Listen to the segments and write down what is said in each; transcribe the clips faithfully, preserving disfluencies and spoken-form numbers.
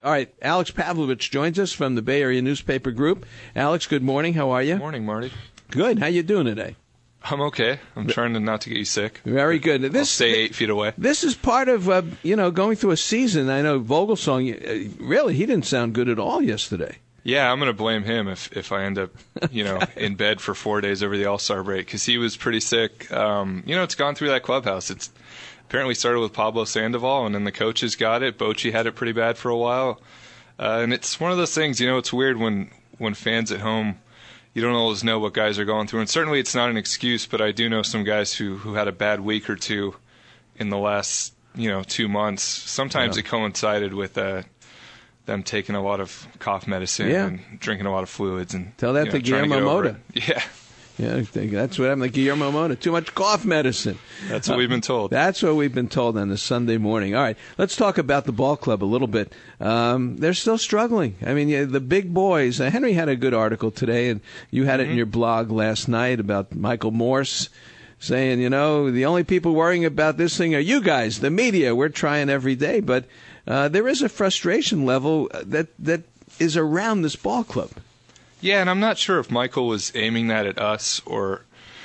All right, Alex Pavlovich joins us from the Bay Area Newspaper Group. Alex, good morning. How are you? Morning, Marty. Good. How you doing today? I'm okay. I'm trying to not to get you sick. Very good. This, I'll stay eight feet away. This is part of, uh, you know, going through a season. I know Vogelsong, uh, really, he didn't sound good at all yesterday. Yeah, I'm going to blame him if, if I end up, you know, in bed for four days over the All-Star break because he was pretty sick. Um, you know, it's gone through that clubhouse. It's apparently started with Pablo Sandoval, and then the coaches got it. Bochy had it pretty bad for a while. Uh, and it's one of those things, you know, it's weird when, when fans at home, you don't always know what guys are going through. And certainly it's not an excuse, but I do know some guys who, who had a bad week or two in the last, you know, two months. Sometimes yeah. it coincided with uh, them taking a lot of cough medicine yeah. and drinking a lot of fluids. And Tell that you know, to Guillermo Mota. Yeah. Yeah, that's what happened to Guillermo Mota. Too much cough medicine. That's what we've been told. Uh, that's what we've been told on this Sunday morning. All right, let's talk about the ball club a little bit. Um, they're still struggling. I mean, yeah, the big boys. Uh, Henry had a good article today, and you had mm-hmm. it in your blog last night about Michael Morse saying, you know, the only people worrying about this thing are you guys, the media. We're trying every day. But uh, there is a frustration level that that is around this ball club. Yeah, and I'm not sure if Michael was aiming that at us or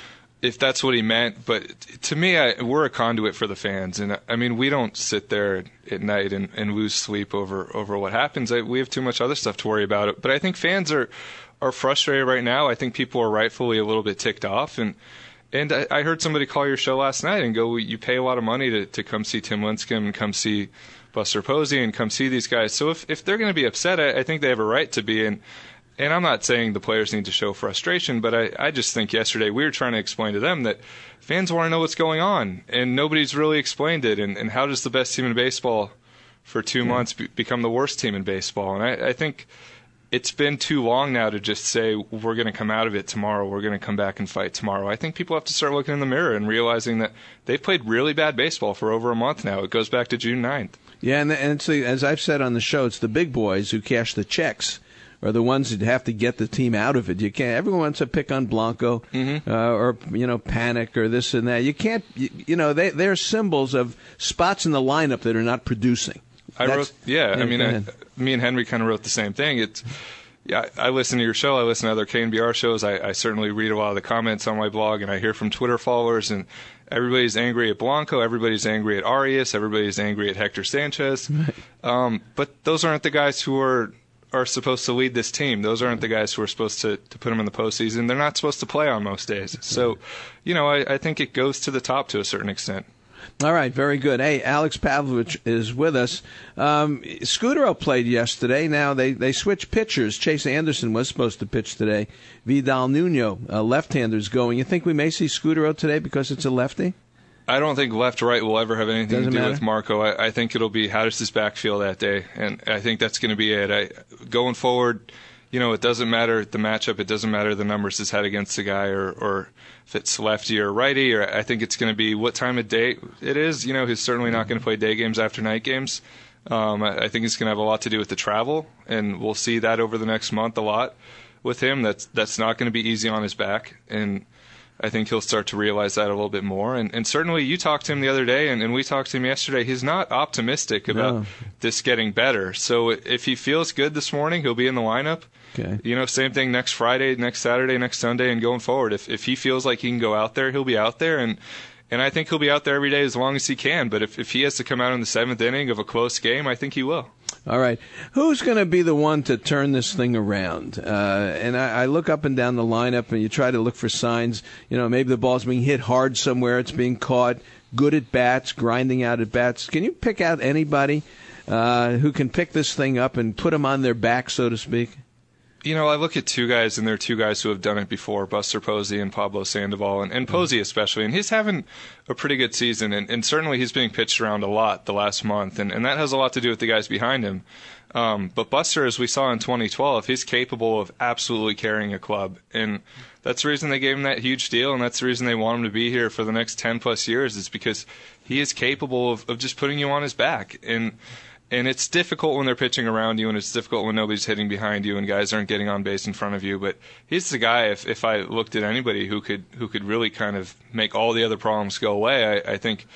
if that's what he meant. But to me, I, we're a conduit for the fans. And, I mean, we don't sit there at night and, and lose sleep over, over what happens. I, we have too much other stuff to worry about. But I think fans are, are frustrated right now. I think people are rightfully a little bit ticked off. And and I, I heard somebody call your show last night and go, you pay a lot of money to, to come see Tim Lincecum and come see Buster Posey and come see these guys. So if, if they're going to be upset, I, I think they have a right to be. And And I'm not saying the players need to show frustration, but I, I just think yesterday we were trying to explain to them that fans want to know what's going on, and nobody's really explained it. And, and how does the best team in baseball for two yeah. months be, become the worst team in baseball? And I, I think it's been too long now to just say we're going to come out of it tomorrow, we're going to come back and fight tomorrow. I think people have to start looking in the mirror and realizing that they've played really bad baseball for over a month now. It goes back to June ninth. Yeah, and, and it's the, as I've said on the show, it's the big boys who cash the checks. Are the ones that have to get the team out of it. You can't. Everyone wants to pick on Blanco, mm-hmm. uh, or you know, Panic, or this and that. You can't. You, you know, they they're symbols of spots in the lineup that are not producing. I That's, wrote. Yeah, yeah I mean, I, me and Henry kind of wrote the same thing. It's. Yeah, I listen to your show. I listen to other K N B R shows. I, I certainly read a lot of the comments on my blog, and I hear from Twitter followers. And everybody's angry at Blanco. Everybody's angry at Arias. Everybody's angry at Hector Sanchez. Right. Um, but those aren't the guys who are. are supposed to lead this team. Those aren't the guys who are supposed to, to put them in the postseason. They're not supposed to play on most days. So, you know, I, I think it goes to the top to a certain extent. All right, very good. Hey, Alex Pavlovich is with us. Um, Scudero played yesterday. Now they, they switched pitchers. Chase Anderson was supposed to pitch today. Vidal Nuno, uh, left-handers going. You think we may see Scudero today because it's a lefty? I don't think left-right will ever have anything Doesn't to do matter. with Marco. I, I think it'll be how does this back feel that day, and I think that's going to be it. I, going forward, you know, it doesn't matter the matchup. It doesn't matter the numbers it's had against the guy, or, or if it's lefty or righty. Or I think it's going to be what time of day it is. You know, he's certainly not going to play day games after night games. Um, I, I think it's going to have a lot to do with the travel, and we'll see that over the next month a lot with him. That's that's not going to be easy on his back, and I think he'll start to realize that a little bit more. And, and certainly you talked to him the other day, and, and we talked to him yesterday. He's not optimistic about No. this getting better. So if he feels good this morning, he'll be in the lineup. Okay. You know, same thing next Friday, next Saturday, next Sunday, and going forward. If if he feels like he can go out there, he'll be out there. And and I think he'll be out there every day as long as he can. But if, if he has to come out in the seventh inning of a close game, I think he will. All right. Who's going to be the one to turn this thing around? Uh, and I, I look up and down the lineup, and you try to look for signs. You know, maybe the ball's being hit hard somewhere. It's being caught. Good at bats, grinding out at bats. Can you pick out anybody uh, who can pick this thing up and put them on their back, so to speak? You know, I look at two guys, and they're two guys who have done it before, Buster Posey and Pablo Sandoval, and, and Posey especially. And he's having a pretty good season, and, and certainly he's being pitched around a lot the last month, and, and that has a lot to do with the guys behind him. Um, but Buster, as we saw in twenty twelve, he's capable of absolutely carrying a club, and that's the reason they gave him that huge deal, and that's the reason they want him to be here for the next ten-plus years, is because he is capable of, of just putting you on his back. And And it's difficult when they're pitching around you, and it's difficult when nobody's hitting behind you and guys aren't getting on base in front of you. But he's the guy, if, if I looked at anybody who could who could really kind of make all the other problems go away, I, I think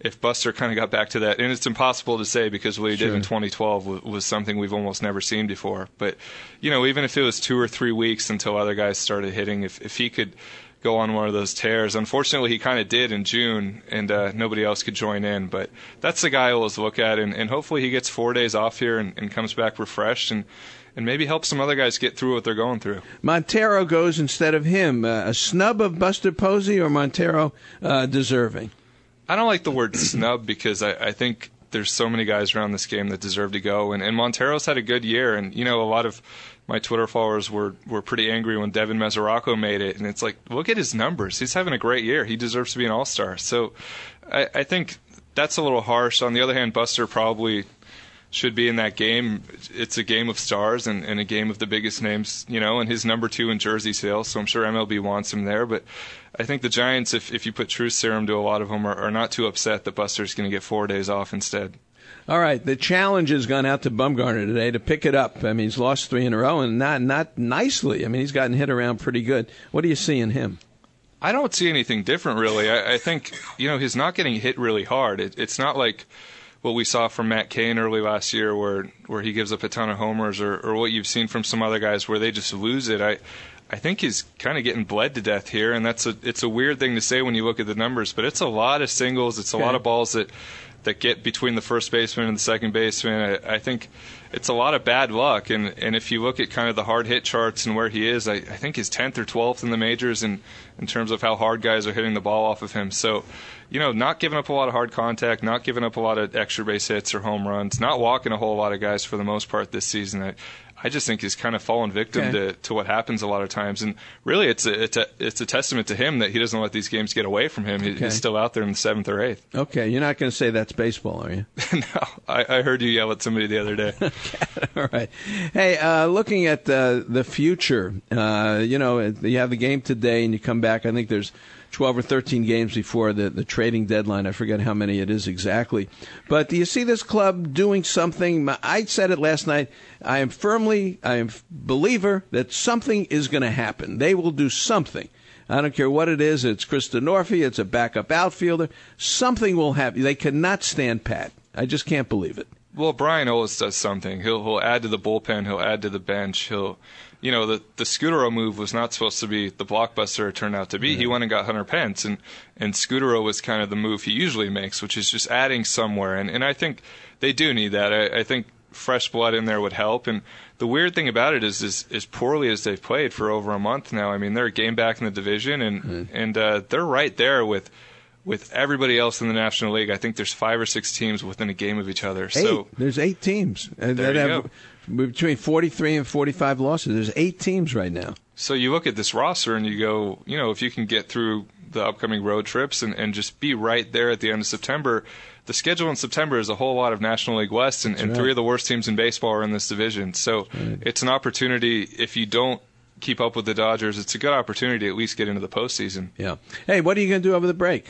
if Buster kind of got back to that, and it's impossible to say because what he Sure. did in twenty twelve was, was something we've almost never seen before. But, you know, even if it was two or three weeks until other guys started hitting, if, if he could go on one of those tears. Unfortunately, he kind of did in June, and uh, nobody else could join in. But that's the guy I always look at, and, and hopefully he gets four days off here and, and comes back refreshed and, and maybe help some other guys get through what they're going through. Montero goes instead of him. Uh, a snub of Buster Posey or Montero uh, deserving? I don't like the word snub because I, I think there's so many guys around this game that deserve to go. And, and Montero's had a good year. And, you know, a lot of my Twitter followers were, were pretty angry when Devin Mesoraco made it. And it's like, look at his numbers. He's having a great year. He deserves to be an all-star. So I, I think that's a little harsh. On the other hand, Buster probably should be in that game. It's a game of stars and, and a game of the biggest names, you know, and his number two in jersey sales. So I'm sure M L B wants him there. But I think the Giants, if, if you put truth serum to a lot of them, are, are not too upset that Buster's going to get four days off instead. All right, the challenge has gone out to Bumgarner today to pick it up. I mean, he's lost three in a row, and not not nicely. I mean, he's gotten hit around pretty good. What do you see in him? I don't see anything different, really. I, I think, you know, he's not getting hit really hard. It, it's not like what we saw from Matt Cain early last year where where he gives up a ton of homers, or, or what you've seen from some other guys where they just lose it. I I think he's kind of getting bled to death here, and that's a it's a weird thing to say when you look at the numbers, but it's a lot of singles. It's a Okay. lot of balls that, that get between the first baseman and the second baseman. I, I think it's a lot of bad luck, and, and if you look at kind of the hard hit charts and where he is, I, I think he's tenth or twelfth in the majors in, in terms of how hard guys are hitting the ball off of him. So, you know, not giving up a lot of hard contact, not giving up a lot of extra base hits or home runs, not walking a whole lot of guys for the most part this season. I, I just think he's kind of fallen victim Okay. to, to what happens a lot of times, and really, it's a, it's a it's a testament to him that he doesn't let these games get away from him. He, Okay. He's still out there in the seventh or eighth. Okay, you're not going to say that's baseball, are you? No, I, I heard you yell at somebody the other day. All right. Hey, uh, looking at uh, the future, uh, you know, you have the game today, and you come back. I think there's twelve or thirteen games before the, the trading deadline. I forget how many it is exactly. But do you see this club doing something? I said it last night. I am firmly, I am a believer that something is going to happen. They will do something. I don't care what it is. It's Chris DeNorfie. It's a backup outfielder. Something will happen. They cannot stand pat. I just can't believe it. Well, Brian always does something. He'll he'll add to the bullpen. He'll add to the bench. He'll, you know, the the Scutaro move was not supposed to be the blockbuster it turned out to be. Mm-hmm. He went and got Hunter Pence, and and Scutaro was kind of the move he usually makes, which is just adding somewhere. And and I think they do need that. I, I think fresh blood in there would help. And the weird thing about it is, is as poorly as they've played for over a month now. I mean, they're a game back in the division, and mm-hmm. and uh, they're right there with. With everybody else in the National League. I think there's five or six teams within a game of each other. Eight. So there's eight teams there that you have go. between forty-three and forty-five losses. There's eight teams right now. So you look at this roster and you go, you know, if you can get through the upcoming road trips and, and just be right there at the end of September, the schedule in September is a whole lot of National League West, and, and right. three of the worst teams in baseball are in this division. So right. it's an opportunity. If you don't keep up with the Dodgers, it's a good opportunity to at least get into the postseason. Yeah. Hey, what are you going to do over the break?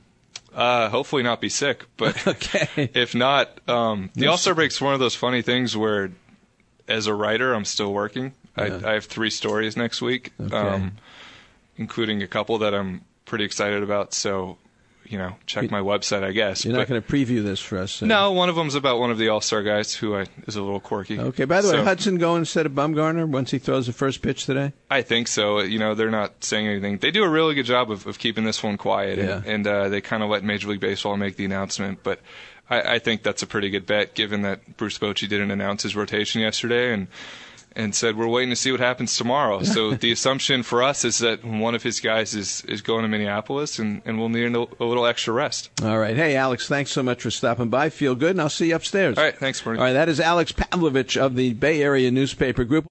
Uh, hopefully not be sick, but okay. if not, um, the All-Star break's one of those funny things where, as a writer, I'm still working. Yeah. I, I have three stories next week, Okay. um, including a couple that I'm pretty excited about. So, you know, check my website, I guess. You're but, not going to preview this for us? So. No, one of them's about one of the All-Star guys who I, is a little quirky. Okay. By the so, way, Hudson going instead of Bumgarner once he throws the first pitch today? I think so. You know, they're not saying anything. They do a really good job of, of keeping this one quiet, Yeah. and, and uh, they kind of let Major League Baseball make the announcement. But I, I think that's a pretty good bet, given that Bruce Bochy didn't announce his rotation yesterday, and and said we're waiting to see what happens tomorrow. So the assumption for us is that one of his guys is, is going to Minneapolis, and, and we'll need a, a little extra rest. All right. Hey, Alex, thanks so much for stopping by. Feel good, and I'll see you upstairs. All right, thanks, Bernie. All right, that is Alex Pavlovich of the Bay Area Newspaper Group.